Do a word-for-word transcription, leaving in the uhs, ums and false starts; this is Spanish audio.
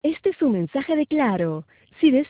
Este es un mensaje de Claro. Si deseas